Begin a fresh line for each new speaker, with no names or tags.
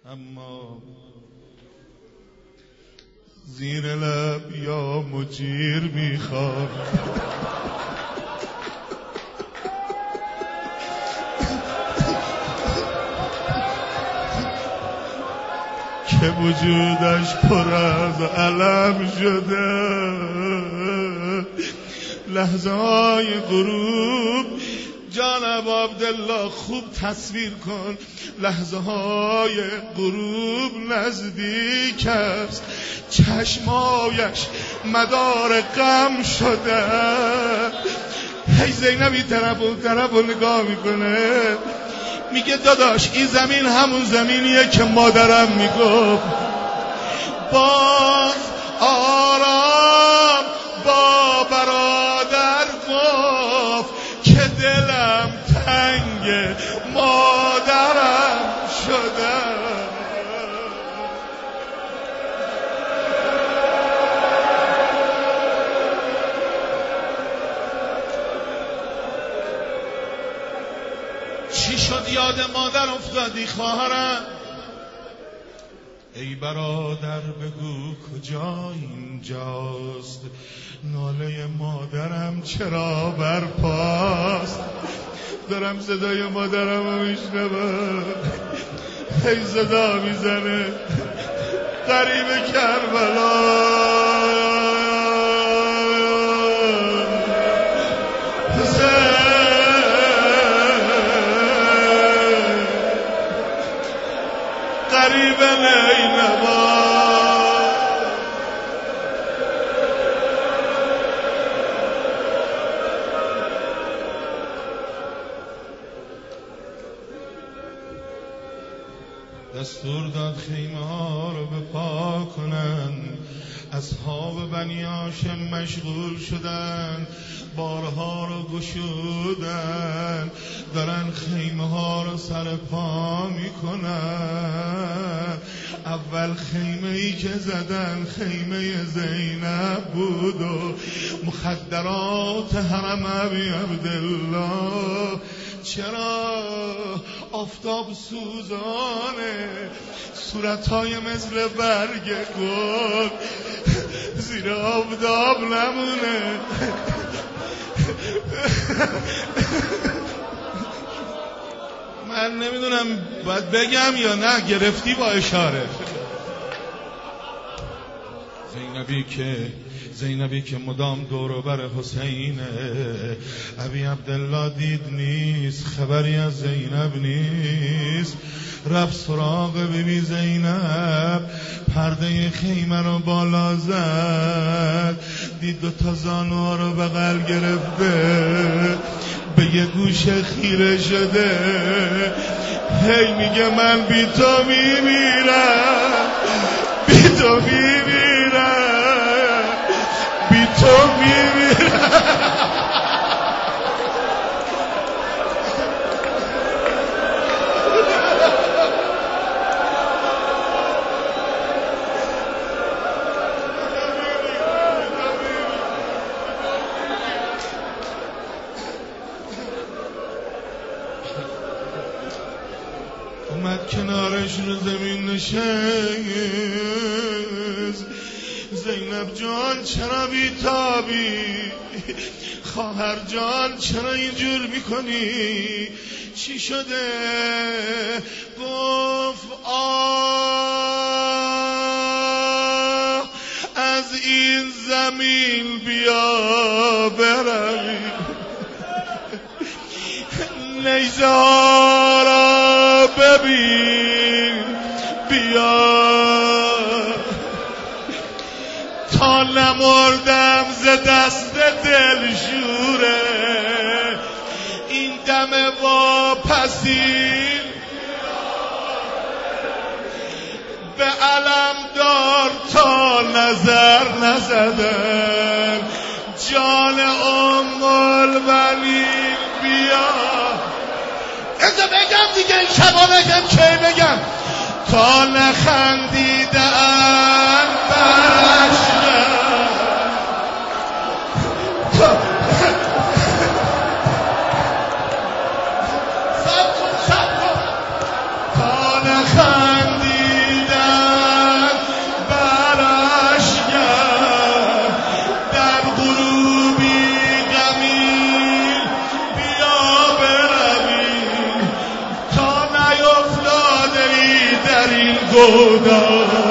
اما زیر لب یا مجیر میخواد که وجودش پر از علم شده. لحظه های غروب جانب عبدالله خوب تصویر کن، لحظه های غروب نزدیک است، چشمایش مدار غم شده. هی زینبی طرف و نگاه میکنه، میگه داداش این زمین همون زمینیه که مادرم میگفت. باز آرام با برادر گفت که دلم تنگ مادرم شده. چی شد یاد مادر افتادی خواهرم؟ ای برادر بگو کجا اینجاست، ناله مادرم چرا برپاست؟ دارم صدای مادرم رو میشنوم، هی صدا میزنه غریب کربلا. غریب نینوا دستور داد خیمه ها رو به پا کنن. اصحاب بنی هاشم مشغول شدن، بارها رو گشودن، دارن خیمه ها رو سر پا میکنن. اول خیمه ای که زدن خیمه زینب بود و مخدرات حرم ابی عبدالله. چرا آفتاب سوزانه، صورتهای مثل برگ گل زیر آفتاب نمونه. من نمیدونم باید بگم یا نه، گرفتی با اشاره. زینبی که مدام دور و بر حسینه. ابی عبدالله دید نیست، خبری از زینب نیست. رفت سراغ بیبی زینب، پرده خیمه رو بالا زد، دید دوتا زانوها رو بغل گرفته، به یه گوشه خیره شده. هی میگه من بی تو میمیرم، بی تو میمیرم، بی تو میمیرم. اومد کنارش رو زمین نشست. زینب جان چرا بیتابی؟ خواهر جان چرا اینجور میکنی؟ چی شده؟ گفت آه از این زمین بیا بروی، نیزه ها را ببین بیا، تا نمردم ز دست دلشوره. این دم واپسین به علم دار تا نظر نزدم. جان ام البنین بیا. اینجا بگم دیگه، این شبا بگم کی بگم؟ تا نخندیدن برشنم، تا نخندیدن گودم